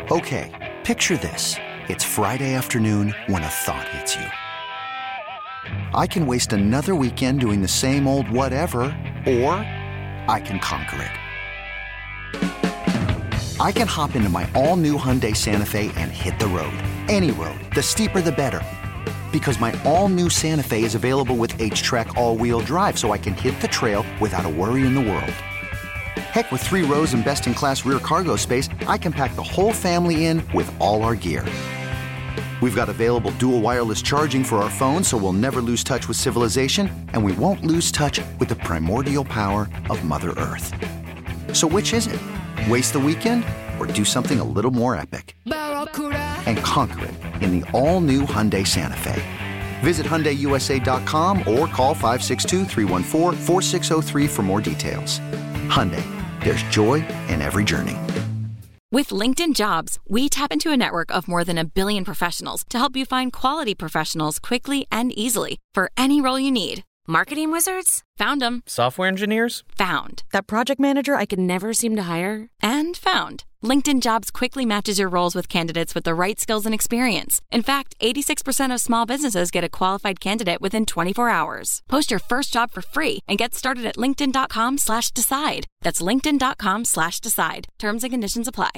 Okay, picture this. It's Friday afternoon when a thought hits you. I can waste another weekend doing the same old whatever, or I can conquer it. I can hop into my all-new Hyundai Santa Fe and hit the road. Any road. The steeper, the better. Because my all-new Santa Fe is available with H-Track all-wheel drive, so I can hit the trail without a worry in the world. Heck, with 3 rows and best-in-class rear cargo space, I can pack the whole family in with all our gear. We've got available dual wireless charging for our phones, so we'll never lose touch with civilization, and we won't lose touch with the primordial power of Mother Earth. So which is it? Waste the weekend or do something a little more epic? And conquer it in the all-new Hyundai Santa Fe. Visit HyundaiUSA.com or call 562-314-4603 for more details. Hyundai, there's joy in every journey. With LinkedIn Jobs, we tap into a network of more than 1 billion professionals to help you find quality professionals quickly and easily for any role you need. Marketing wizards? Found them. Software engineers? Found. That project manager I could never seem to hire? And found. LinkedIn Jobs quickly matches your roles with candidates with the right skills and experience. In fact, 86% of small businesses get a qualified candidate within 24 hours. Post your first job for free and get started at linkedin.com/decide. That's linkedin.com/decide. Terms and conditions apply.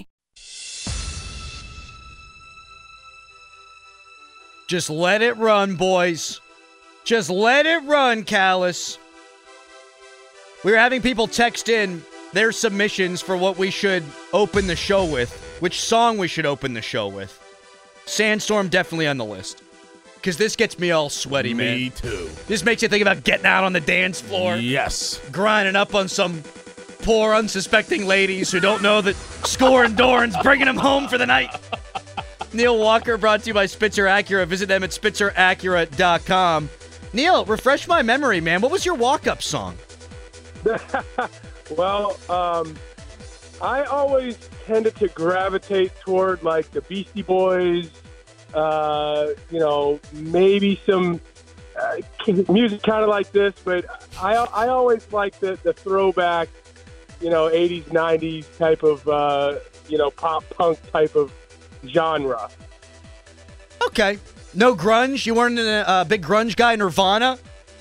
Just let it run, boys. Just let it run, Callis. We were having people text in their submissions for what we should open the show with, which song we should open the show with. Sandstorm definitely on the list. Because this gets me all sweaty, man. Me too. This makes you think about getting out on the dance floor. Yes. Grinding up on some poor, unsuspecting ladies who don't know that Scorin' Doran's bringing them home for the night. Neil Walker brought to you by Spitzer Acura. Visit them at spitzeracura.com. Neil, refresh my memory, man. What was your walk-up song? Well, I always tended to gravitate toward, like, the Beastie Boys, maybe some music kind of like this, but I always liked the throwback, 80s, 90s type of, pop punk type of genre. Okay. No grunge? You weren't a big grunge guy, Nirvana?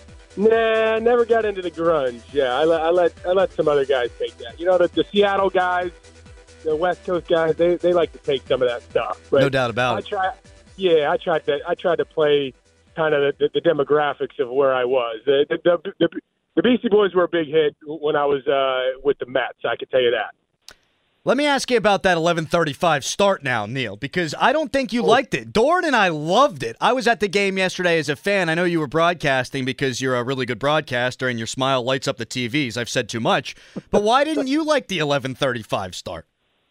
Nah, never got into the grunge. Yeah, I let some other guys take that. The Seattle guys, the West Coast guys, they like to take some of that stuff. But no doubt about it. I tried to play kind of the demographics of where I was. The Beastie Boys were a big hit when I was with the Mets. I can tell you that. Let me ask you about that 11:35 start now, Neil, because I don't think you liked it. Doran and I loved it. I was at the game yesterday as a fan. I know you were broadcasting because you're a really good broadcaster and your smile lights up the TVs. I've said too much. But why didn't you like the 11:35 start?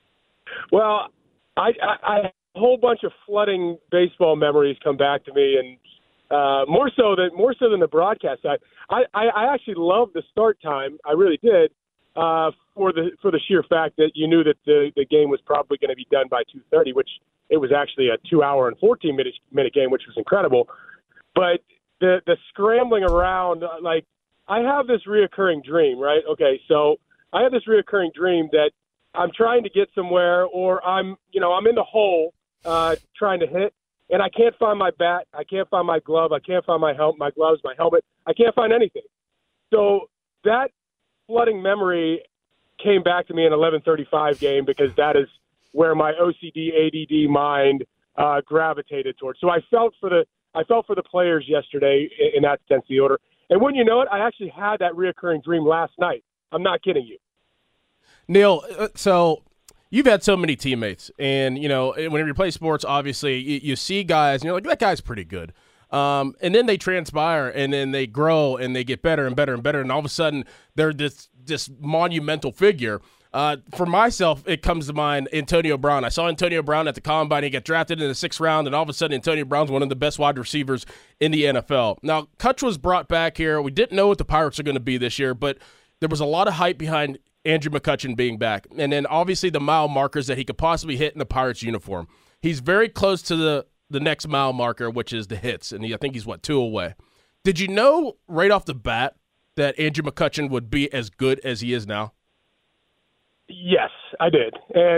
Well, I a whole bunch of flooding baseball memories come back to me, and more so than the broadcast side. I actually loved the start time. I really did. For the sheer fact that you knew that the game was probably going to be done by 2:30, which it was actually a 2-hour and 14-minute game, which was incredible. But the scrambling around, like, I have this reoccurring dream, right? Okay, so I have this reoccurring dream that I'm trying to get somewhere, or I'm in the hole trying to hit, and I can't find my bat, I can't find my glove, I can't find my gloves, my helmet, I can't find anything. So that flooding memory came back to me in 11:35 game because that is where my OCD ADD mind gravitated towards. So I felt for the players yesterday in that sense of the order. And when you know it, I actually had that reoccurring dream last night. I'm not kidding you. Neil, so you've had so many teammates, and whenever you play sports, obviously you see guys and you're like, that guy's pretty good. And then they transpire, and then they grow, and they get better and better and better, and all of a sudden they're this monumental figure. For myself, it comes to mind Antonio Brown. I saw Antonio Brown at the Combine. He got drafted in the 6th round, and all of a sudden Antonio Brown's one of the best wide receivers in the NFL. Now, Kutch was brought back here. We didn't know what the Pirates are going to be this year, but there was a lot of hype behind Andrew McCutchen being back, and then obviously the mile markers that he could possibly hit in the Pirates uniform. He's very close to the next mile marker, which is the hits, and I think he's, 2 away. Did you know right off the bat that Andrew McCutchen would be as good as he is now? Yes, I did. And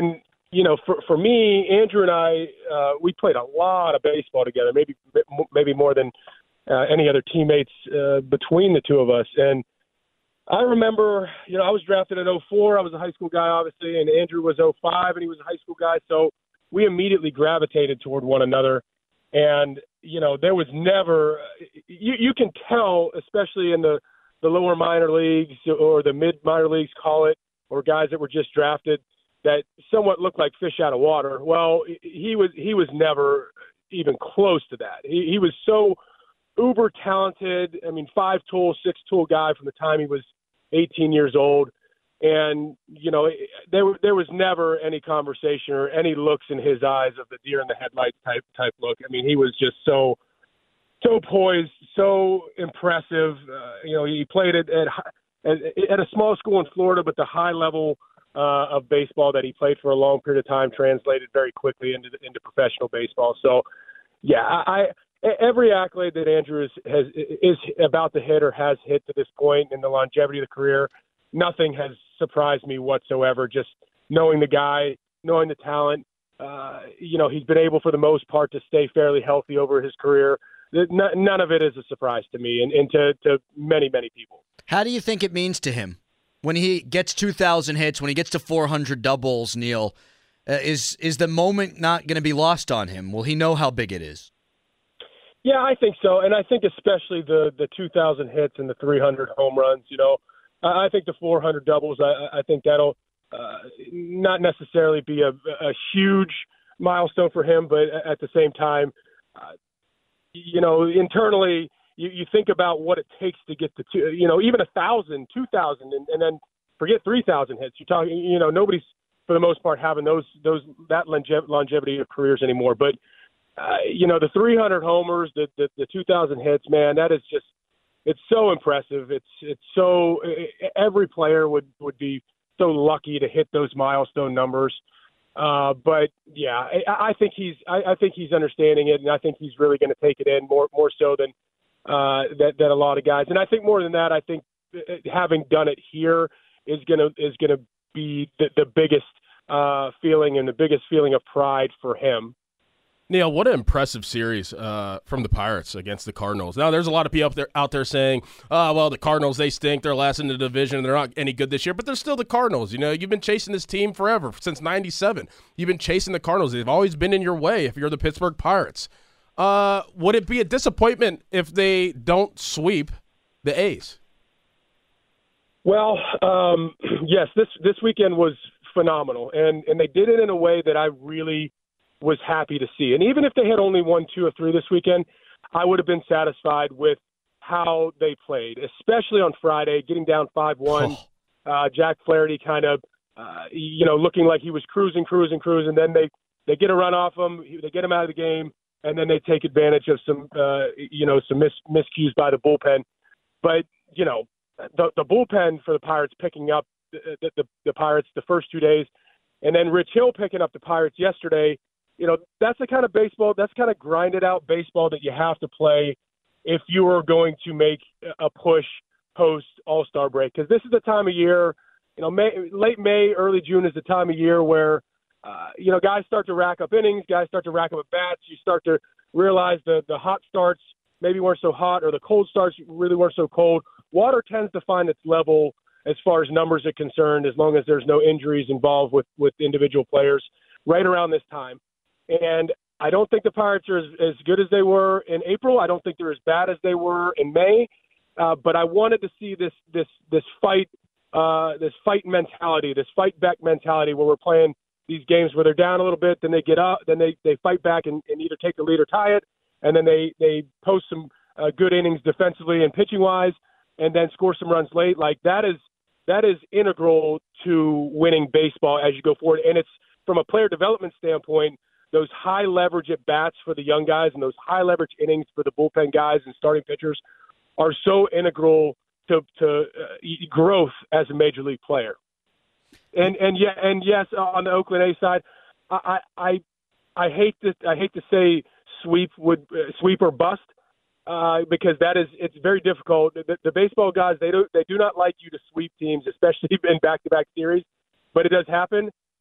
for me, Andrew and I, we played a lot of baseball together, maybe more than any other teammates between the two of us. And I remember, I was drafted in 2004. I was a high school guy, obviously, and Andrew was 2005, and he was a high school guy. So we immediately gravitated toward one another. And, there was never you can tell, especially in the lower minor leagues or the mid-minor leagues, call it, or guys that were just drafted, that somewhat looked like fish out of water. Well, he was never even close to that. He was so uber talented. I mean, 5-tool, 6-tool guy from the time he was 18 years old. And, there was never any conversation or any looks in his eyes of the deer in the headlights type look. I mean, he was just so poised, so impressive. He played at a small school in Florida, but the high level of baseball that he played for a long period of time translated very quickly into professional baseball. So, yeah, every accolade that Andrew is about to hit or has hit to this point in the longevity of the career, nothing has surprised me whatsoever. Just knowing the guy, knowing the talent, he's been able for the most part to stay fairly healthy over his career. None of it is a surprise to me and to many, many people. How do you think it means to him when he gets 2,000 hits, when he gets to 400 doubles, Neil? Is the moment not going to be lost on him? Will he know how big it is? Yeah, I think so. And I think especially the 2,000 hits and the 300 home runs, I think the 400 doubles, I think that'll not necessarily be a huge milestone for him, but at the same time, internally, you think about what it takes to get to even 1,000, 2,000, and then forget 3,000 hits. You're talking, nobody's for the most part having that longevity of careers anymore. But the 300 homers, the 2,000 hits, man, that is just, it's so impressive. It's so every player would be so lucky to hit those milestone numbers. But yeah, I think he's understanding it, and I think he's really going to take it in more so than that a lot of guys. And I think more than that, I think having done it here is gonna be the biggest feeling and the biggest feeling of pride for him. Neil, what an impressive series from the Pirates against the Cardinals. Now, there's a lot of people out there saying, the Cardinals, they stink. They're last in the division. They're not any good this year. But they're still the Cardinals. You've been chasing this team forever, since 97. You've been chasing the Cardinals. They've always been in your way if you're the Pittsburgh Pirates. Would it be a disappointment if they don't sweep the A's? Well, yes, this weekend was phenomenal. And they did it in a way that I really was happy to see. And even if they had only won 2 or 3 this weekend, I would have been satisfied with how they played, especially on Friday, getting down 5-1. Jack Flaherty kind of, looking like he was cruising. Then they get a run off him. They get him out of the game, and then they take advantage of some miscues by the bullpen. But, the bullpen for the Pirates picking up the Pirates the first 2 days, and then Rich Hill picking up the Pirates yesterday, that's the kind of baseball, that's kind of grinded out baseball that you have to play if you are going to make a push post All-Star break. Because this is the time of year, late May, early June is the time of year where, guys start to rack up innings, guys start to rack up at bats. You start to realize the hot starts maybe weren't so hot, or the cold starts really weren't so cold. Water tends to find its level as far as numbers are concerned, as long as there's no injuries involved with individual players right around this time. And I don't think the Pirates are as good as they were in April. I don't think they're as bad as they were in May. But I wanted to see this fight mentality, this fight back mentality, where we're playing these games where they're down a little bit, then they get up, then they fight back and either take the lead or tie it, and then they post some good innings defensively and pitching wise, and then score some runs late. Like that is integral to winning baseball as you go forward. And it's from a player development standpoint, those high leverage at bats for the young guys and those high leverage innings for the bullpen guys and starting pitchers are so integral to growth as a major league player. And yes, on the Oakland A side, I hate to say sweep or bust because it's very difficult. The baseball guys, they do not like you to sweep teams, especially in back-to-back series, but it does happen.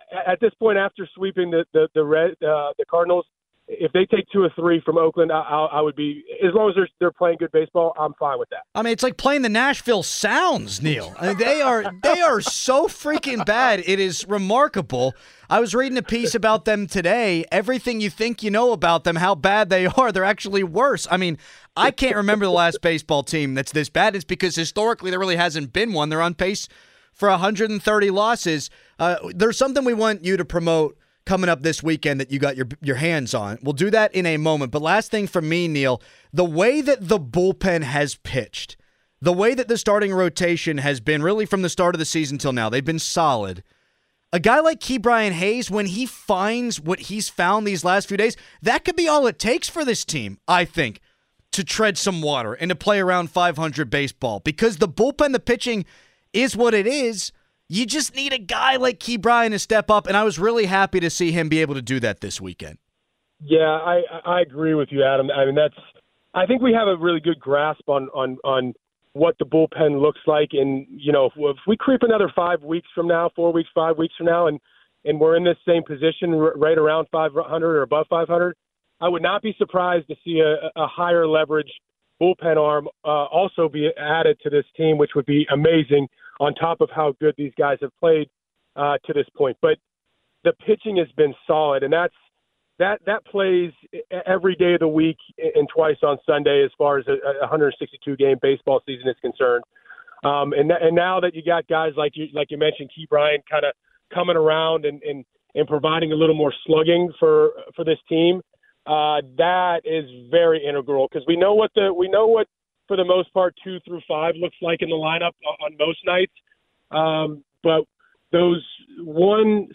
at this point, after sweeping the Cardinals, if they take 2 or 3 from Oakland, I would be, as long as they're playing good baseball, I'm fine with that. I mean, it's like playing the Nashville Sounds, Neil. I mean, they are so freaking bad. It is remarkable. I was reading a piece about them today. Everything you think you know about them, how bad they are, they're actually worse. I mean, I can't remember the last baseball team that's this bad. It's because historically there really hasn't been one. They're on pace for 130 losses. There's something we want you to promote coming up this weekend that you got your hands on. We'll do that in a moment. But last thing from me, Neil, the way that the bullpen has pitched, the way that the starting rotation has been really from the start of the season till now, they've been solid. A guy like Ke'Bryan Hayes, when he finds what he's found these last few days, that could be all it takes for this team, I think, to tread some water and to play around 500 baseball. Because the bullpen, the pitching is what it is. You just need a guy like Ke'Bryan to step up, and I was really happy to see him be able to do that this weekend. Yeah, I agree with you, Adam. I mean, I think we have a really good grasp on what the bullpen looks like, and if we creep another 5 weeks from now, 4 weeks, 5 weeks from now, and we're in this same position right around 500 or above 500, I would not be surprised to see a higher leverage bullpen arm also be added to this team, which would be amazing on top of how good these guys have played to this point. But the pitching has been solid, and that plays every day of the week and twice on Sunday as far as a 162-game baseball season is concerned. And now that you got guys like you mentioned, Ke'Bryan kind of coming around and providing a little more slugging for this team, that is very integral, because we know what for the most part 2 through 5 looks like in the lineup on most nights. But those 1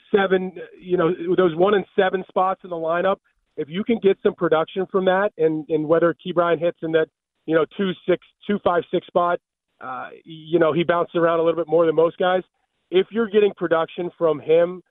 and 7 spots in the lineup, if you can get some production from that, and whether Ke'Bryan hits in that 2-5-6 spot, he bounces around a little bit more than most guys. If you're getting production from him,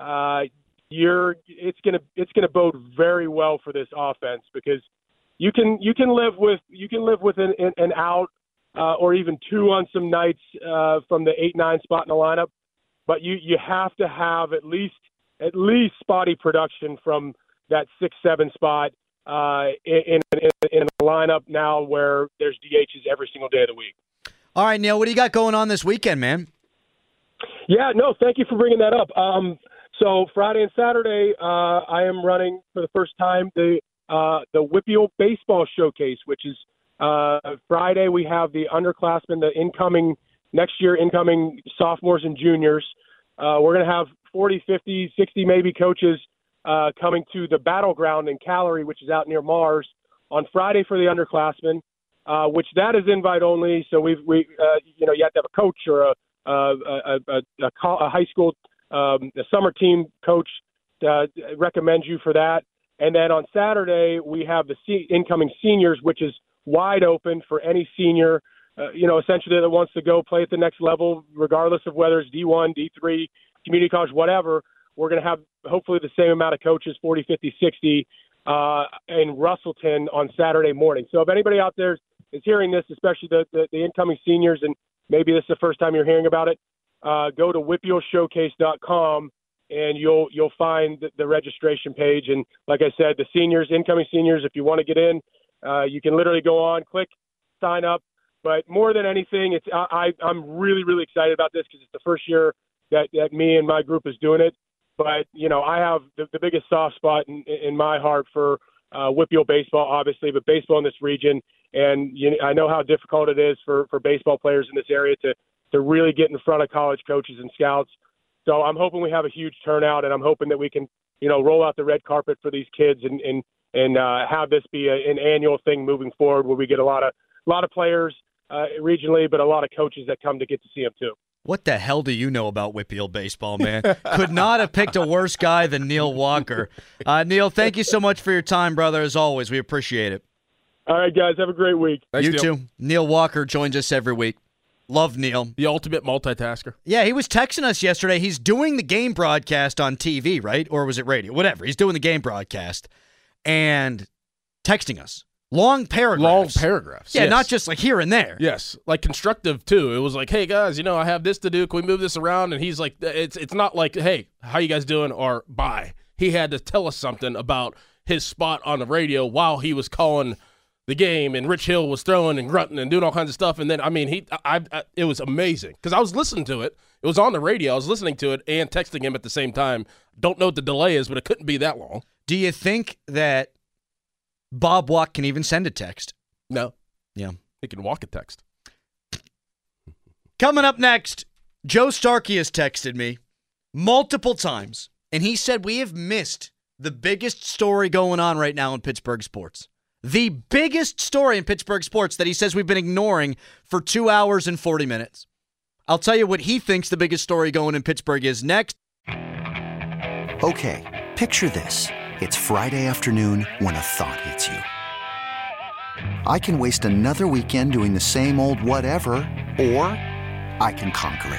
it's gonna bode very well for this offense, because you can live with an out or even 2 on some nights from the 8-9 spot in the lineup, but you have to have at least spotty production from that 6-7 spot in a lineup now where there's DHs every single day of the week. All right, Neil, what do you got going on this weekend, man? Yeah, no, thank you for bringing that up. So Friday and Saturday, I am running for the first time the WPIAL Baseball Showcase, which is Friday. We have the underclassmen, the next year incoming sophomores and juniors. We're going to have 40, 50, 60 maybe coaches coming to the Battleground in Callery, which is out near Mars, on Friday for the underclassmen, which that is invite only. So you have to have a coach or a high school a summer team coach recommends you for that. And then on Saturday, we have the incoming seniors, which is wide open for any senior, essentially that wants to go play at the next level, regardless of whether it's D1, D3, community college, whatever. We're going to have hopefully the same amount of coaches, 40, 50, 60, in Russellton on Saturday morning. So if anybody out there is hearing this, especially the incoming seniors, and maybe this is the first time you're hearing about it, go to WPIALShowcase.com and you'll find the registration page. And like I said, the seniors, incoming seniors, if you want to get in, you can literally go on, click, sign up. But more than anything, I'm really, really excited about this, because it's the first year that me and my group is doing it. But, I have the biggest soft spot in my heart for WPIAL baseball, obviously, but baseball in this region. And I know how difficult it is for baseball players in this area to really get in front of college coaches and scouts. So I'm hoping we have a huge turnout, and I'm hoping that we can, roll out the red carpet for these kids and have this be an annual thing moving forward, where we get a lot of players regionally, but a lot of coaches that come to get to see them too. What the hell do you know about WPIAL baseball, man? Could not have picked a worse guy than Neil Walker. Neil, thank you so much for your time, brother, as always. We appreciate it. All right, guys. Have a great week. Thanks, you Neil. too. Neil Walker joins us every week. Love Neil. The ultimate multitasker. Yeah, he was texting us yesterday. He's doing the game broadcast on TV, right? Or was it radio? Whatever. He's doing the game broadcast and texting us Long paragraphs. Yeah, yes. not just like here and there. Yes, like constructive too. It was like, hey guys, I have this to do. Can we move this around? And he's like, it's not like, hey, how you guys doing? Or bye. He had to tell us something about his spot on the radio while he was calling the game, and Rich Hill was throwing and grunting and doing all kinds of stuff. And then, it was amazing because I was listening to it. It was on the radio. I was listening to it and texting him at the same time. Don't know what the delay is, but it couldn't be that long. Do you think that Bob Watt can even send a text? No. Yeah. He can walk a text. Coming up next, Joe Starkey has texted me multiple times, and he said we have missed the biggest story going on right now in Pittsburgh sports. The biggest story in Pittsburgh sports that he says we've been ignoring for 2 hours and 40 minutes. I'll tell you what he thinks the biggest story going in Pittsburgh is next. Okay, picture this. It's Friday afternoon when a thought hits you. I can waste another weekend doing the same old whatever, or I can conquer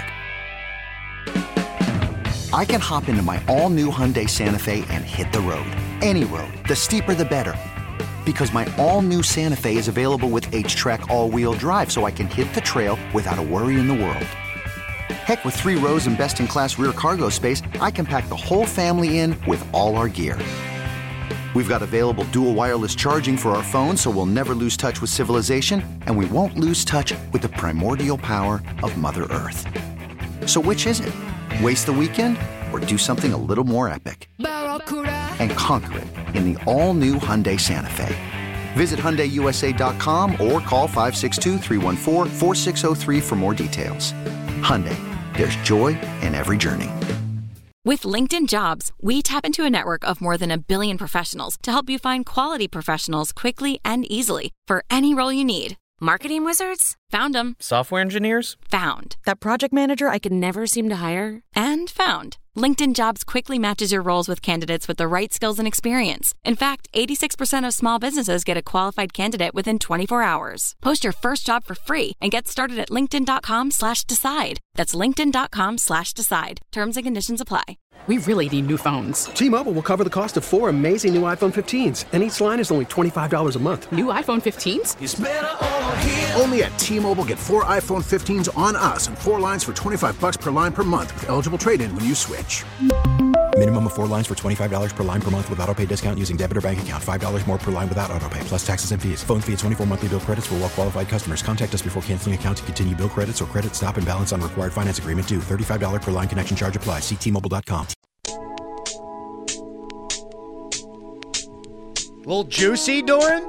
it. I can hop into my all-new Hyundai Santa Fe and hit the road. Any road. The steeper, the better. Because my all-new Santa Fe is available with H-Track all-wheel drive, so I can hit the trail without a worry in the world. Heck, with 3 rows and best-in-class rear cargo space, I can pack the whole family in with all our gear. We've got available dual wireless charging for our phones, so we'll never lose touch with civilization, and we won't lose touch with the primordial power of Mother Earth. So which is it? Waste the weekend or do something a little more epic? And conquer it in the all-new Hyundai Santa Fe. Visit HyundaiUSA.com or call 562-314-4603 for more details. Hyundai, there's joy in every journey. With LinkedIn Jobs, we tap into a network of more than 1 billion professionals to help you find quality professionals quickly and easily for any role you need. Marketing wizards? Found them. Software engineers? Found. That project manager I could never seem to hire? And found. LinkedIn Jobs quickly matches your roles with candidates with the right skills and experience. In fact, 86% of small businesses get a qualified candidate within 24 hours. Post your first job for free and get started at linkedin.com/decide. That's linkedin.com/decide. Terms and conditions apply. We really need new phones. T-Mobile will cover the cost of 4 amazing new iPhone 15s, and each line is only $25 a month. New iPhone 15s? It's better over here. Only at T-Mobile, get 4 iPhone 15s on us and 4 lines for $25 per line per month with eligible trade-in when you switch. Minimum of 4 lines for $25 per line per month with autopay discount using debit or bank account. $5 more per line without autopay, plus taxes and fees. Phone fee at 24 monthly bill credits for well-qualified customers. Contact us before canceling account to continue bill credits or credit stop and balance on required finance agreement due. $35 per line connection charge applies. See T-Mobile.com. Little juicy, Doran?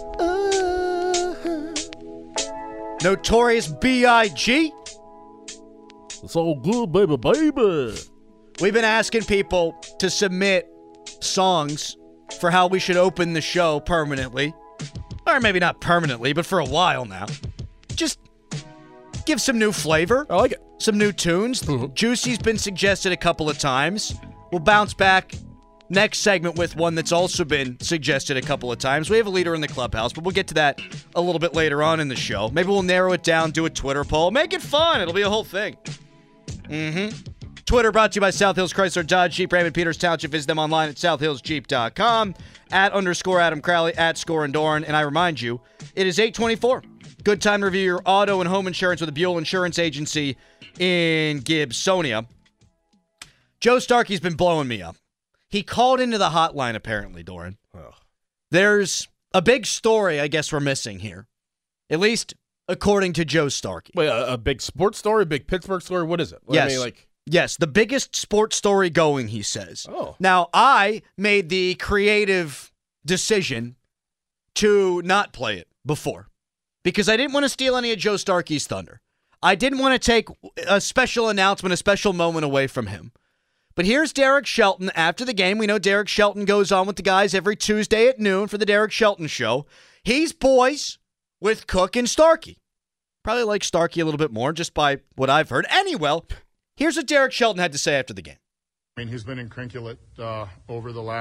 Notorious B.I.G.? It's all good, baby. We've been asking people to submit songs for how we should open the show permanently. Or maybe not permanently, but for a while now. Just give some new flavor. I like it. Some new tunes. Mm-hmm. Juicy's been suggested a couple of times. We'll bounce back next segment with one that's also been suggested a couple of times. We have a leader in the clubhouse, but we'll get to that a little bit later on in the show. Maybe we'll narrow it down, do a Twitter poll. Make it fun. It'll be a whole thing. Twitter brought to you by South Hills Chrysler Dodge Jeep Raymond Peters Township. Visit them online at southhillsjeep.com. @_Adam Crowley, @ScoreandDoran. And I remind you, it is 8/24. Good time to review your auto and home insurance with the Buell Insurance Agency in Gibsonia. Joe Starkey's been blowing me up. He called into the hotline, apparently, Doran. Oh. There's a big story I guess we're missing here. At least according to Joe Starkey. Wait, a big sports story, big Pittsburgh story? What is it? Yes. I mean, Yes, the biggest sports story going, he says. Oh. Now, I made the creative decision to not play it before because I didn't want to steal any of Joe Starkey's thunder. I didn't want to take a special announcement, a special moment away from him. But here's Derek Shelton after the game. We know Derek Shelton goes on with the guys every Tuesday at noon for the Derek Shelton Show. He's boys with Cook and Starkey. Probably like Starkey a little bit more just by what I've heard. Anyway, here's what Derek Shelton had to say after the game. I mean, he's been incrinculate over the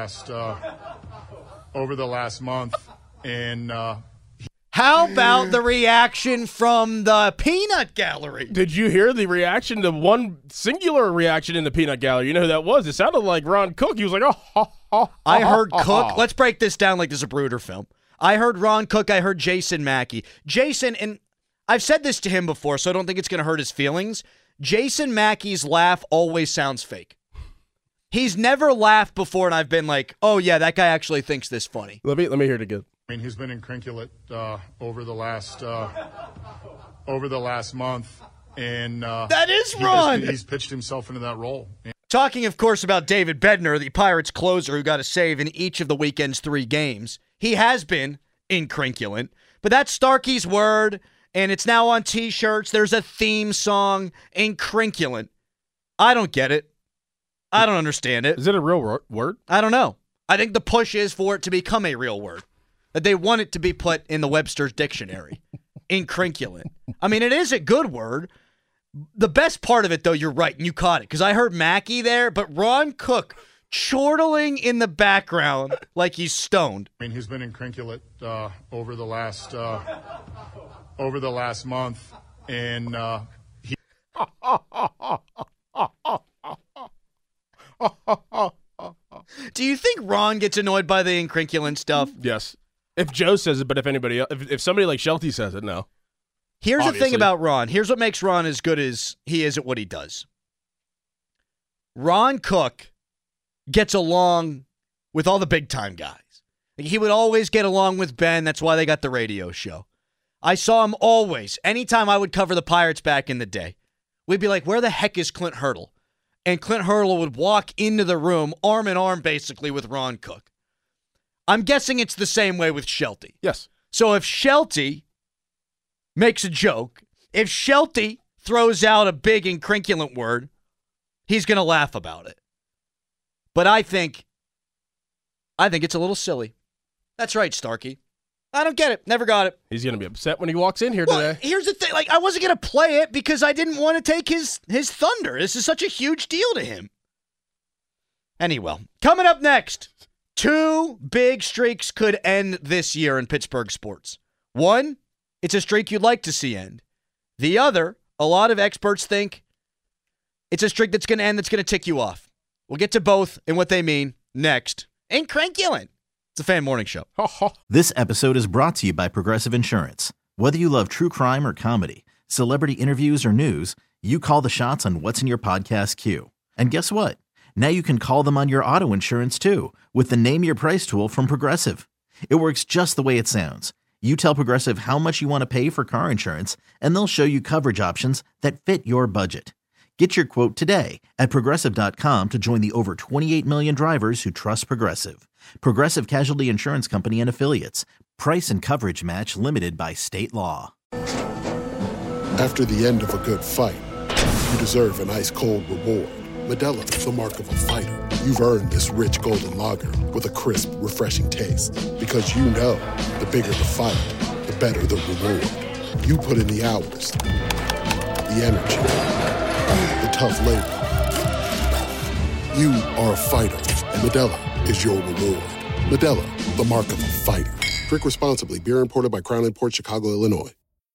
last month, and how about the reaction from the peanut gallery? Did you hear the reaction? The one singular reaction in the peanut gallery. You know who that was? It sounded like Ron Cook. He was like, oh. I heard Cook. Let's break this down like this is a Brooder film. I heard Ron Cook. I heard Jason Mackey. Jason, and I've said this to him before, so I don't think it's going to hurt his feelings. Jason Mackey's laugh always sounds fake. He's never laughed before, and I've been like, oh, yeah, that guy actually thinks this funny. Let me hear it again. I mean, he's been incrinculate over the last month, and that is Ron. He's pitched himself into that role. Talking, of course, about David Bednar, the Pirates closer who got a save in each of the weekend's 3 games. He has been incrinculant, but that's Starkey's word, and it's now on T-shirts. There's a theme song, incrinculant. I don't get it. I don't understand it. Is it a real word? I don't know. I think the push is for it to become a real word, that they want it to be put in the Webster's dictionary. Incrinculant. I mean, it is a good word. The best part of it, though, you're right, and you caught it, because I heard Mackey there, but Ron Cook chortling in the background like he's stoned. I mean, he's been incrinculate over the last month, and Do you think Ron gets annoyed by the incrinculant stuff? Yes. If Joe says it, but if anybody else, if somebody like Shelty says it, no. Here's the thing about Ron. Here's what makes Ron as good as he is at what he does. Ron Cook gets along with all the big-time guys. Like, he would always get along with Ben. That's why they got the radio show. I saw him always. Anytime I would cover the Pirates back in the day, we'd be like, where the heck is Clint Hurdle? And Clint Hurdle would walk into the room, arm in arm, basically, with Ron Cook. I'm guessing it's the same way with Shelty. Yes. So if Shelty makes a joke, if Shelty throws out a big incrinculant word, he's going to laugh about it. But I think it's a little silly. That's right, Starkey. I don't get it. Never got it. He's going to be upset when he walks in here today. Here's the thing. Like, I wasn't going to play it because I didn't want to take his thunder. This is such a huge deal to him. Anyway, coming up next, 2 big streaks could end this year in Pittsburgh sports. One, it's a streak you'd like to see end. The other, a lot of experts think it's a streak that's going to end that's going to tick you off. We'll get to both and what they mean next. Incrinculant. It's a Fan Morning Show. This episode is brought to you by Progressive Insurance. Whether you love true crime or comedy, celebrity interviews or news, you call the shots on what's in your podcast queue. And guess what? Now you can call them on your auto insurance too with the Name Your Price tool from Progressive. It works just the way it sounds. You tell Progressive how much you want to pay for car insurance, and they'll show you coverage options that fit your budget. Get your quote today at Progressive.com to join the over 28 million drivers who trust Progressive. Progressive Casualty Insurance Company and Affiliates. Price and coverage match limited by state law. After the end of a good fight, you deserve an ice-cold reward. Modelo is the mark of a fighter. You've earned this rich golden lager with a crisp, refreshing taste. Because you know, the bigger the fight, the better the reward. You put in the hours, the energy, the tough labor. You are a fighter, and Modelo is your reward. Modelo, the mark of a fighter. Drink responsibly. Beer imported by Crown Imports, Chicago, Illinois.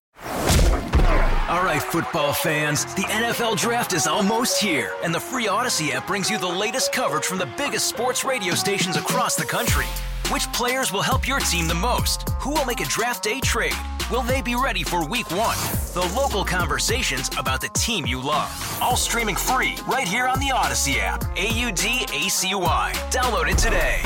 All right, football fans, the NFL Draft is almost here, and the free Odyssey app brings you the latest coverage from the biggest sports radio stations across the country. Which players will help your team the most? Who will make a draft day trade? Will they be ready for week 1? The local conversations about the team you love. All streaming free right here on the Odyssey app. AUDACY. Download it today.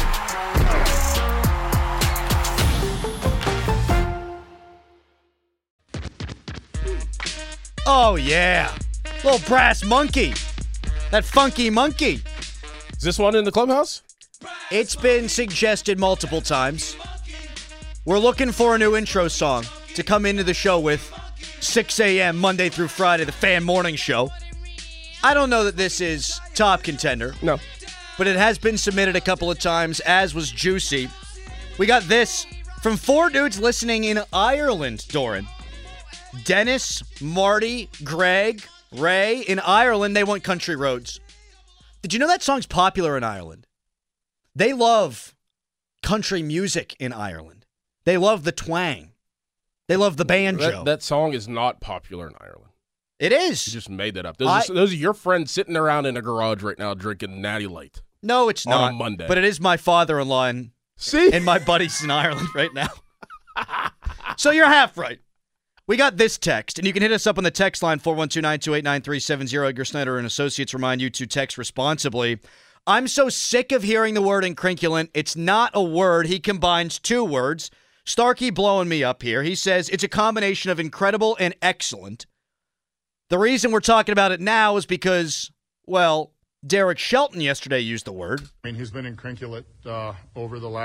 Oh, yeah. Little brass monkey. That funky monkey. Is this one in the clubhouse? It's been suggested multiple times. We're looking for a new intro song to come into the show with 6 a.m. Monday through Friday, the Fan Morning Show. I don't know that this is top contender. No. But it has been submitted a couple of times, as was Juicy. We got this from 4 dudes listening in Ireland, Doran. Dennis, Marty, Greg, Ray. In Ireland, they want Country Roads. Did you know that song's popular in Ireland? They love country music in Ireland. They love the twang. They love the banjo. That song is not popular in Ireland. It is. You just made that up. Those are your friends sitting around in a garage right now drinking Natty Light. No, it's not. On a Monday. But it is my father-in-law, and See? And my buddy's in Ireland right now. So you're half right. We got this text, and you can hit us up on the text line 412-928-9370. Edgar Snyder and Associates remind you to text responsibly. I'm so sick of hearing the word incrinculant. It's not a word. He combines two words. Starkey blowing me up here. He says it's a combination of incredible and excellent. The reason we're talking about it now is because, well, Derek Shelton yesterday used the word. I mean, he's been incrinculate over the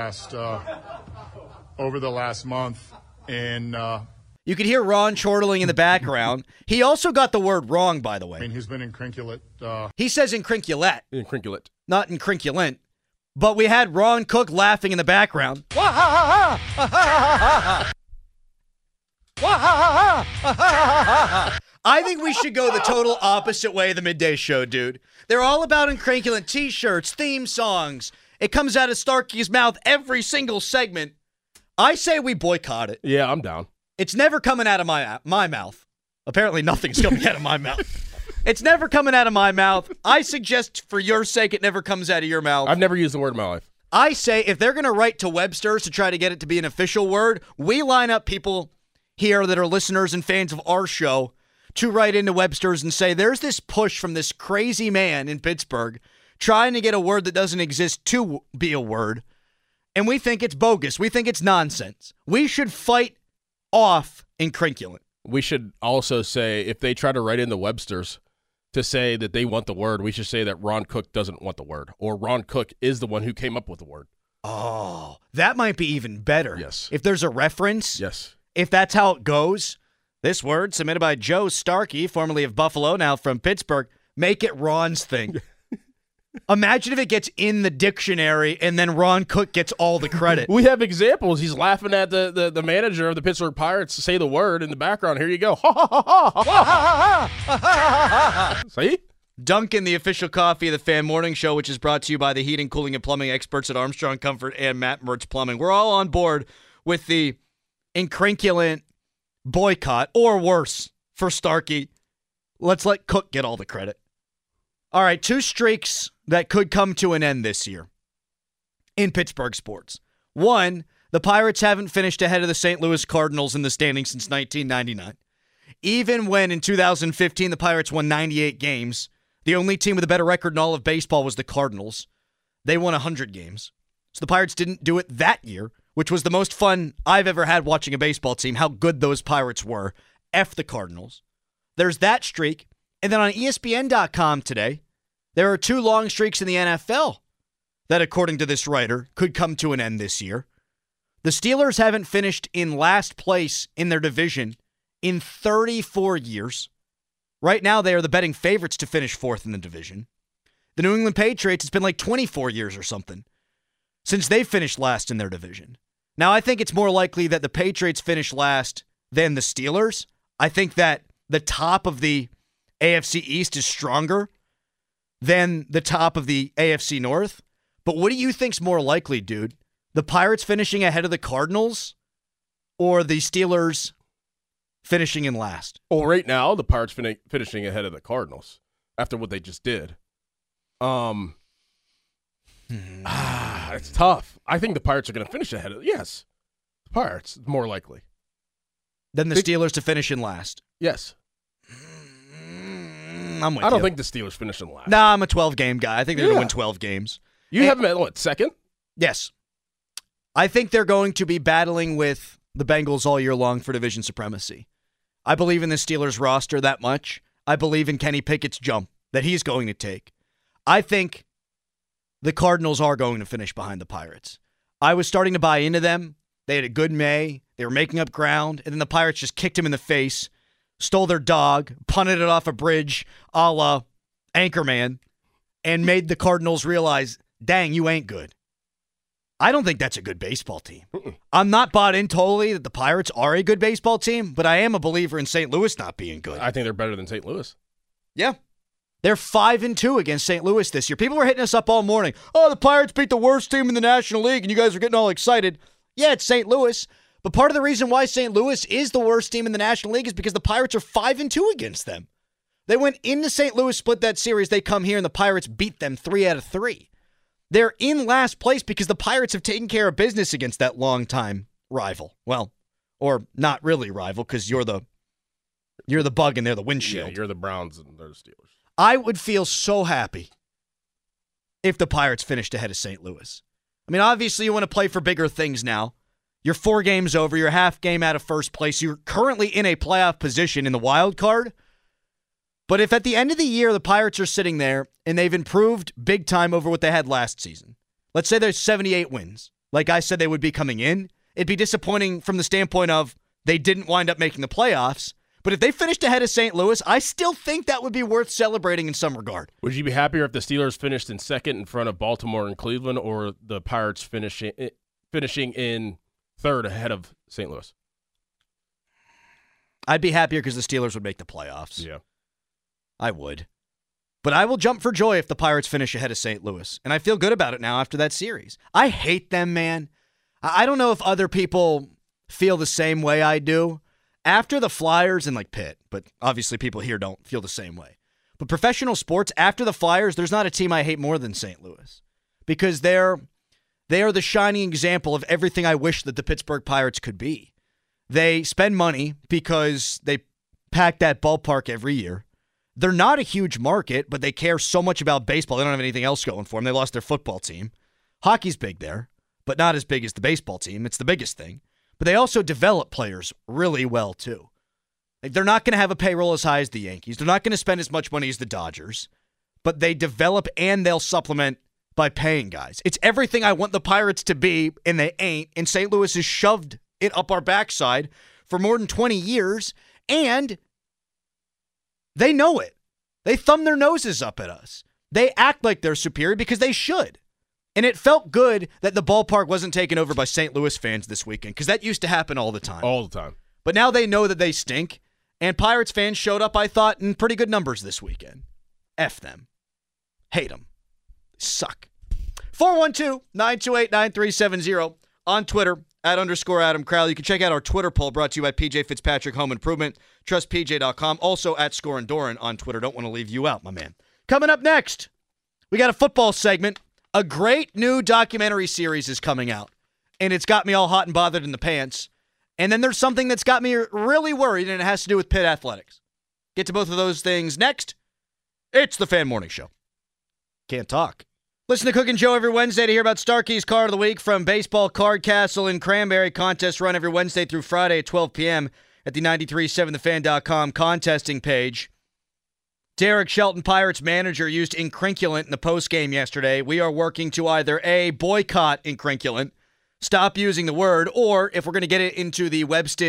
last month, and you could hear Ron chortling in the background. He also got the word wrong, by the way. I mean, he's been incrinculate. He says incrinculate. Incrinculate. Not incrinculant. But we had Ron Cook laughing in the background. I think we should go the total opposite way of the midday show, dude. They're all about incrinculant t-shirts, theme songs. It comes out of Starkey's mouth every single segment. I say we boycott it. Yeah, I'm down. It's never coming out of my mouth. Apparently nothing's coming out of my mouth. It's never coming out of my mouth. I suggest for your sake it never comes out of your mouth. I've never used the word in my life. I say if they're going to write to Webster's to try to get it to be an official word, we line up people here that are listeners and fans of our show to write into Webster's and say there's this push from this crazy man in Pittsburgh trying to get a word that doesn't exist to be a word, and we think it's bogus. We think it's nonsense. We should fight off incrinculant. We should also say if they try to write into Webster's to say that they want the word, we should say that Ron Cook doesn't want the word, or Ron Cook is the one who came up with the word. Oh, that might be even better. Yes. If there's a reference. Yes. If that's how it goes. This word submitted by Joe Starkey, formerly of Buffalo, now from Pittsburgh. Make it Ron's thing. Imagine if it gets in the dictionary and then Ron Cook gets all the credit. We have examples. He's laughing at the manager of the Pittsburgh Pirates to say the word in the background. Here you go. See? Dunkin', the official coffee of the Fan Morning Show, which is brought to you by the heating, cooling, and plumbing experts at Armstrong Comfort and Matt Mertz Plumbing. We're all on board with the incrinculant boycott, or worse, for Starkey. Let's let Cook get all the credit. All right, two streaks that could come to an end this year in Pittsburgh sports. One, the Pirates haven't finished ahead of the St. Louis Cardinals in the standings since 1999. Even when in 2015 the Pirates won 98 games, the only team with a better record in all of baseball was the Cardinals. They won 100 games. So the Pirates didn't do it that year, which was the most fun I've ever had watching a baseball team, how good those Pirates were. F the Cardinals. There's that streak. And then on ESPN.com today, there are two long streaks in the NFL that, according to this writer, could come to an end this year. The Steelers haven't finished in last place in their division in 34 years. Right now, they are the betting favorites to finish fourth in the division. The New England Patriots, it's been like 24 years or something since they finished last in their division. Now, I think it's more likely that the Patriots finish last than the Steelers. I think that the top of the AFC East is stronger than the top of the AFC North. But what do you think's more likely, dude? The Pirates finishing ahead of the Cardinals or the Steelers finishing in last? Well, right now, the Pirates finishing ahead of the Cardinals after what they just did. It's tough. I think the Pirates are going to finish ahead of. Yes, the Pirates more likely than the Steelers to finish in last. Yes, I'm with you. I don't think the Steelers finish in last. Nah, I'm a 12-game guy. I think they're going to win 12 games. You have them at what, second? Yes, I think they're going to be battling with the Bengals all year long for division supremacy. I believe in the Steelers roster that much. I believe in Kenny Pickett's jump that he's going to take. I think the Cardinals are going to finish behind the Pirates. I was starting to buy into them. They had a good May. They were making up ground. And then the Pirates just kicked him in the face, stole their dog, punted it off a bridge a la Anchorman, and made the Cardinals realize, dang, you ain't good. I don't think that's a good baseball team. I'm not bought in totally that the Pirates are a good baseball team, but I am a believer in St. Louis not being good. I think they're better than St. Louis. Yeah. They're 5-2 against St. Louis this year. People were hitting us up all morning. Oh, the Pirates beat the worst team in the National League, and you guys are getting all excited. Yeah, it's St. Louis. But part of the reason why St. Louis is the worst team in the National League is because the Pirates are 5-2 against them. They went into St. Louis, split that series. They come here, and the Pirates beat them 3 out of 3. They're in last place because the Pirates have taken care of business against that longtime rival. Well, or not really rival because you're the bug and they're the windshield. Yeah, you're the Browns and they're the Steelers. I would feel so happy if the Pirates finished ahead of St. Louis. I mean, obviously you want to play for bigger things now. You're 4 games over. You're half game out of first place. You're currently in a playoff position in the wild card. But if at the end of the year the Pirates are sitting there and they've improved big time over what they had last season, let's say there's 78 wins, like I said they would be coming in, it'd be disappointing from the standpoint of they didn't wind up making the playoffs. But if they finished ahead of St. Louis, I still think that would be worth celebrating in some regard. Would you be happier if the Steelers finished in second in front of Baltimore and Cleveland, or the Pirates finishing in third ahead of St. Louis? I'd be happier because the Steelers would make the playoffs. Yeah. I would. But I will jump for joy if the Pirates finish ahead of St. Louis. And I feel good about it now after that series. I hate them, man. I don't know if other people feel the same way I do. After the Flyers and like Pitt, but obviously people here don't feel the same way. But professional sports, after the Flyers, there's not a team I hate more than St. Louis. Because they are the shining example of everything I wish that the Pittsburgh Pirates could be. They spend money because they pack that ballpark every year. They're not a huge market, but they care so much about baseball. They don't have anything else going for them. They lost their football team. Hockey's big there, but not as big as the baseball team. It's the biggest thing. But they also develop players really well, too. Like, they're not going to have a payroll as high as the Yankees. They're not going to spend as much money as the Dodgers. But they develop and they'll supplement by paying guys. It's everything I want the Pirates to be, and they ain't. And St. Louis has shoved it up our backside for more than 20 years, and they know it. They thumb their noses up at us. They act like they're superior because they should. And it felt good that the ballpark wasn't taken over by St. Louis fans this weekend, because that used to happen all the time. All the time. But now they know that they stink, and Pirates fans showed up, I thought, in pretty good numbers this weekend. F them. Hate them. Suck. 412-928-9370 on Twitter, @_Adam Crowley. You can check out our Twitter poll brought to you by PJ Fitzpatrick Home Improvement. TrustPJ.com. Also @ScoreandDoran on Twitter. Don't want to leave you out, my man. Coming up next, we got a football segment. A great new documentary series is coming out, and it's got me all hot and bothered in the pants. And then there's something that's got me really worried, and it has to do with Pitt athletics. Get to both of those things next. It's the Fan Morning Show. Can't talk. Listen to Cook and Joe every Wednesday to hear about Starkey's Card of the Week from Baseball Card Castle and Cranberry. Contest run every Wednesday through Friday at 12 p.m. at the 937thefan.com contesting page. Derek Shelton, Pirates manager, used incrinculant in the postgame yesterday. We are working to either A, boycott incrinculant, stop using the word, or if we're going to get it into the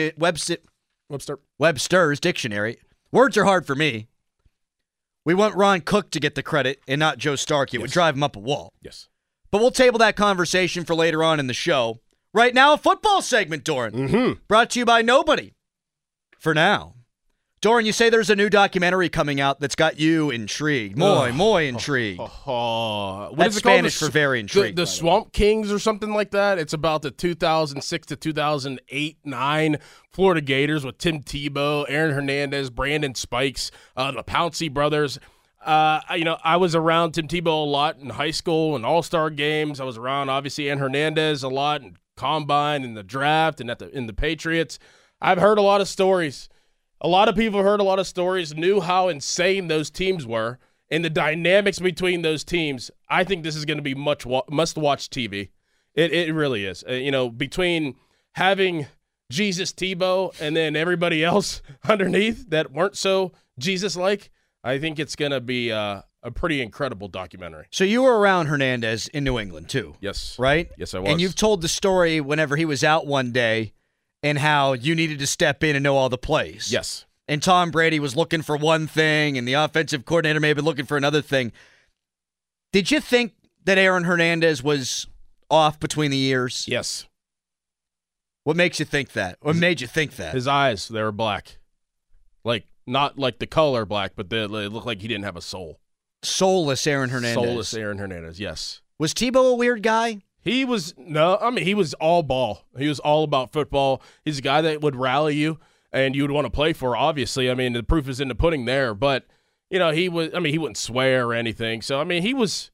Webster's dictionary. Words are hard for me. We want Ron Cook to get the credit and not Joe Starkey. It would drive him up a wall. Yes. But we'll table that conversation for later on in the show. Right now, a football segment, Doran. Brought to you by nobody. For now. Doran, you say there's a new documentary coming out that's got you intrigued. Muy intrigued. That's Spanish for very intrigued. The Swamp Kings or something like that. It's about the 2006 to 2008-09 Florida Gators with Tim Tebow, Aaron Hernandez, Brandon Spikes, the Pouncey brothers. I was around Tim Tebow a lot in high school and all-star games. I was around, obviously, Aaron Hernandez a lot in Combine and the draft and in the Patriots. I've heard a lot of stories. A lot of people heard a lot of stories, knew how insane those teams were, and the dynamics between those teams. I think this is going to be must-watch TV. It really is. Between having Jesus Tebow and then everybody else underneath that weren't so Jesus-like, I think it's going to be a pretty incredible documentary. So you were around Hernandez in New England, too. Yes. Right? Yes, I was. And you've told the story whenever he was out one day and how you needed to step in and know all the plays. Yes. And Tom Brady was looking for one thing, and the offensive coordinator may have been looking for another thing. Did you think that Aaron Hernandez was off between the ears? Yes. What makes you think that? What made you think that? His eyes, they were black. Like, not like the color black, but they looked like he didn't have a soul. Soulless Aaron Hernandez. Soulless Aaron Hernandez, yes. Was Tebow a weird guy? He was all ball. He was all about football. He's a guy that would rally you and you would want to play for, obviously. I mean, the proof is in the pudding there. But, he wouldn't swear or anything. So, he was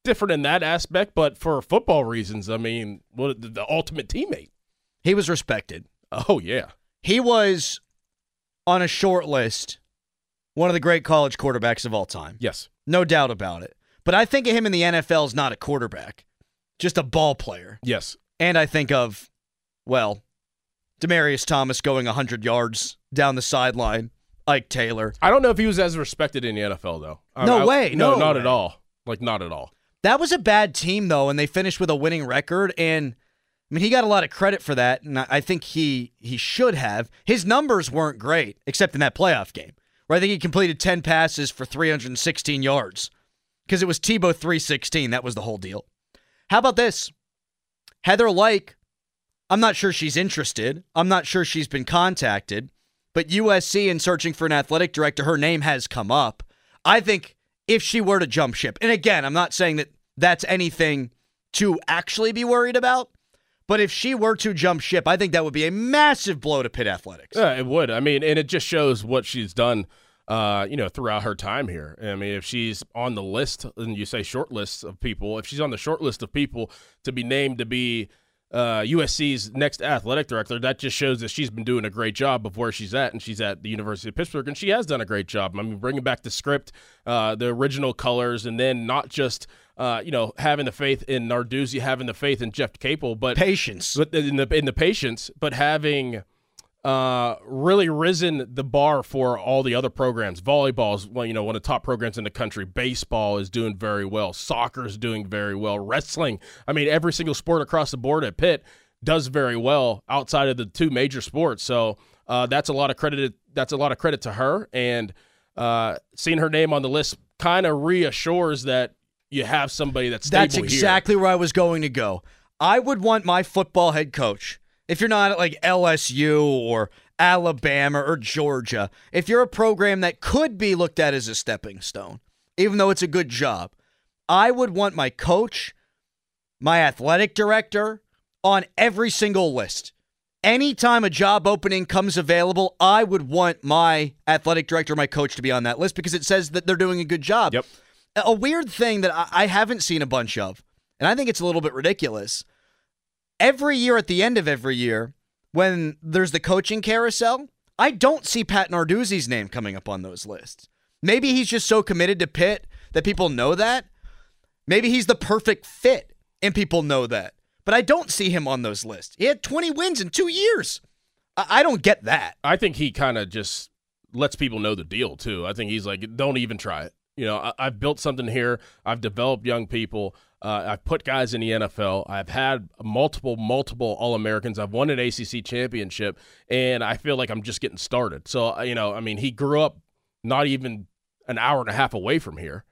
different in that aspect, but for football reasons, I mean, the ultimate teammate. He was respected. Oh, yeah. He was on a short list, one of the great college quarterbacks of all time. Yes. No doubt about it. But I think of him in the NFL as not a quarterback, just a ball player. Yes. And I think of, well, Demaryius Thomas going 100 yards down the sideline, Ike Taylor. I don't know if he was as respected in the NFL, though. No way. No, No not way. at all. Like, not at all. That was a bad team, though, and they finished with a winning record. And, I mean, he got a lot of credit for that, and I think he should have. His numbers weren't great, except in that playoff game, where I think he completed 10 passes for 316 yards, because it was Tebow 316. That was the whole deal. How about this? Heather Lyke, I'm not sure she's interested. I'm not sure she's been contacted. But USC, in searching for an athletic director, her name has come up. I think if she were to jump ship, and again, I'm not saying that that's anything to actually be worried about, but if she were to jump ship, I think that would be a massive blow to Pitt Athletics. Yeah, it would. I mean, and it just shows what she's done, throughout her time here. I mean, if she's on the list, and you say short lists of people, if she's on the short list of people to be named to be USC's next athletic director, that just shows that she's been doing a great job of where she's at, and she's at the University of Pittsburgh, and she has done a great job. I mean, bringing back the script, the original colors, and then not just having the faith in Narduzzi, having the faith in Jeff Capel, but patience, but in the patience, but having really risen the bar for all the other programs. Volleyball is one of the top programs in the country. Baseball is doing very well. Soccer is doing very well. Wrestling, I mean, every single sport across the board at Pitt does very well outside of the two major sports. So that's a lot of credit. That's a lot of credit to her. And seeing her name on the list kind of reassures that you have somebody that's stable. That's exactly where I was going to go. I would want my football head coach, if you're not at like LSU or Alabama or Georgia, if you're a program that could be looked at as a stepping stone, even though it's a good job, I would want my coach, my athletic director on every single list. Anytime a job opening comes available, I would want my athletic director, my coach to be on that list because it says that they're doing a good job. Yep. A weird thing that I haven't seen a bunch of, and I think it's a little bit ridiculous. Every year at the end of every year, when there's the coaching carousel, I don't see Pat Narduzzi's name coming up on those lists. Maybe he's just so committed to Pitt that people know that. Maybe he's the perfect fit and people know that. But I don't see him on those lists. He had 20 wins in 2 years. I don't get that. I think he kind of just lets people know the deal, too. I think he's like, don't even try it. I've built something here. I've developed young people. I've put guys in the NFL. I've had multiple All-Americans. I've won an ACC championship, and I feel like I'm just getting started. So, he grew up not even an hour and a half away from here.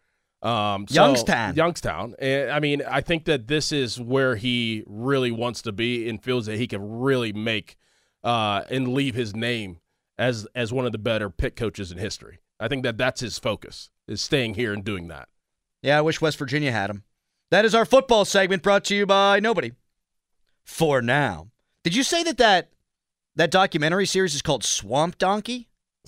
Youngstown. And, I think that this is where he really wants to be and feels that he can really make and leave his name as one of the better Pitt coaches in history. I think that that's his focus, is staying here and doing that. Yeah, I wish West Virginia had him. That is our football segment brought to you by nobody. For now. Did you say that documentary series is called Swamp Donkey?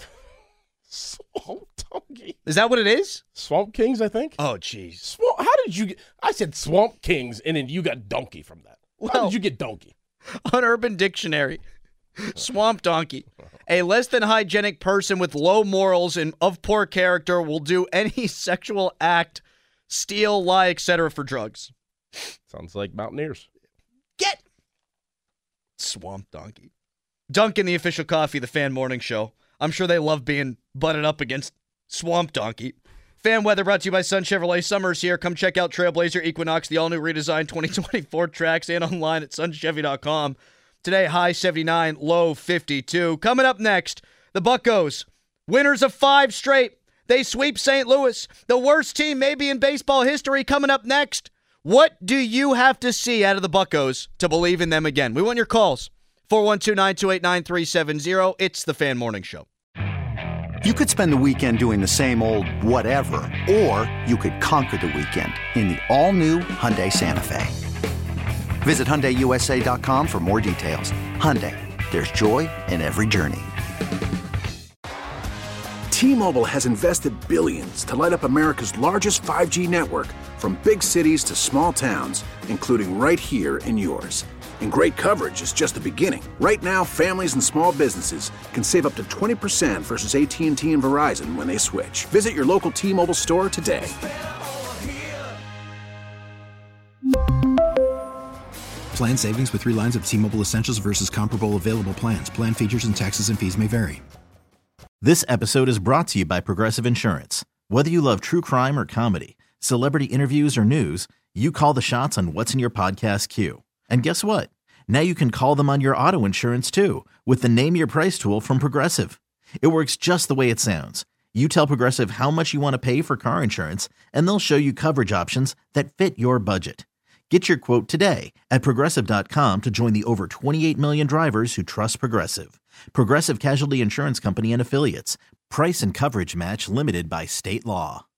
Swamp Donkey? Is that what it is? Swamp Kings, I think. Oh, jeez. How did you get... I said Swamp Kings, and then you got donkey from that. How did you get donkey? On Urban Dictionary, Swamp Donkey. A less than hygienic person with low morals and of poor character will do any sexual act, steal, lie, etc. for drugs. Sounds like Mountaineers. Get Swamp Donkey. Dunkin', the official coffee, the Fan Morning Show. I'm sure they love being butted up against Swamp Donkey. Fan weather brought to you by Sun Chevrolet. Summer's here. Come check out Trailblazer Equinox, the all-new redesigned 2024 tracks, and online at sunchevy.com. Today, high 79, low 52. Coming up next, the Buccos, winners of 5 straight. They sweep St. Louis, the worst team maybe in baseball history. Coming up next, what do you have to see out of the Buccos to believe in them again? We want your calls. 412-928-9370. It's the Fan Morning Show. You could spend the weekend doing the same old whatever, or you could conquer the weekend in the all-new Hyundai Santa Fe. Visit HyundaiUSA.com for more details. Hyundai, there's joy in every journey. T-Mobile has invested billions to light up America's largest 5G network, from big cities to small towns, including right here in yours. And great coverage is just the beginning. Right now, families and small businesses can save up to 20% versus AT&T and Verizon when they switch. Visit your local T-Mobile store today. Plan savings with 3 lines of T-Mobile Essentials versus comparable available plans. Plan features and taxes and fees may vary. This episode is brought to you by Progressive Insurance. Whether you love true crime or comedy, celebrity interviews or news, you call the shots on what's in your podcast queue. And guess what? Now you can call them on your auto insurance too with the Name Your Price tool from Progressive. It works just the way it sounds. You tell Progressive how much you want to pay for car insurance, and they'll show you coverage options that fit your budget. Get your quote today at Progressive.com to join the over 28 million drivers who trust Progressive. Progressive Casualty Insurance Company and Affiliates. Price and coverage match limited by state law.